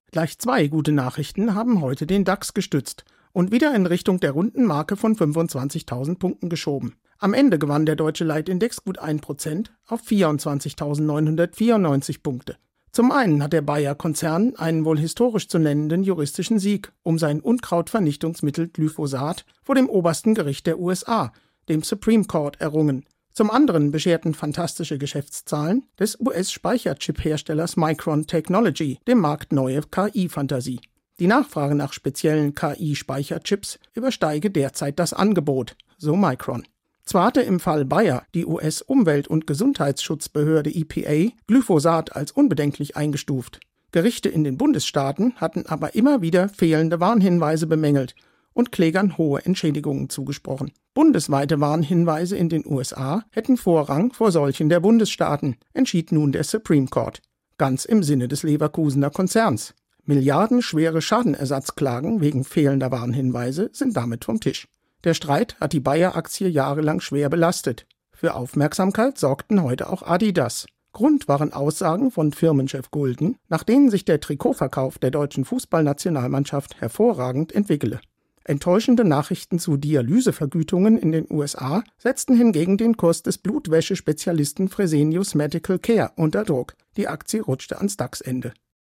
Gleich 2 gute Nachrichten haben heute den DAX gestützt und wieder in Richtung der runden Marke von 25.000 Punkten geschoben. Am Ende gewann der deutsche Leitindex gut 1% auf 24.994 Punkte. Zum einen hat der Bayer-Konzern einen wohl historisch zu nennenden juristischen Sieg um sein Unkrautvernichtungsmittel Glyphosat vor dem obersten Gericht der USA, dem Supreme Court, errungen. Zum anderen bescherten fantastische Geschäftszahlen des US-Speicherchip-Herstellers Micron Technology dem Markt neue KI-Fantasie. Die Nachfrage nach speziellen KI-Speicherchips übersteige derzeit das Angebot, so Micron. Zwar hatte im Fall Bayer die US-Umwelt- und Gesundheitsschutzbehörde EPA Glyphosat als unbedenklich eingestuft. Gerichte in den Bundesstaaten hatten aber immer wieder fehlende Warnhinweise bemängelt und Klägern hohe Entschädigungen zugesprochen. Bundesweite Warnhinweise in den USA hätten Vorrang vor solchen der Bundesstaaten, entschied nun der Supreme Court. Ganz im Sinne des Leverkusener Konzerns. Milliardenschwere Schadenersatzklagen wegen fehlender Warnhinweise sind damit vom Tisch. Der Streit hat die Bayer-Aktie jahrelang schwer belastet. Für Aufmerksamkeit sorgten heute auch Adidas. Grund waren Aussagen von Firmenchef Gulden, nach denen sich der Trikotverkauf der deutschen Fußballnationalmannschaft hervorragend entwickele. Enttäuschende Nachrichten zu Dialysevergütungen in den USA setzten hingegen den Kurs des Blutwäschespezialisten Fresenius Medical Care unter Druck. Die Aktie rutschte ans DAX-Ende.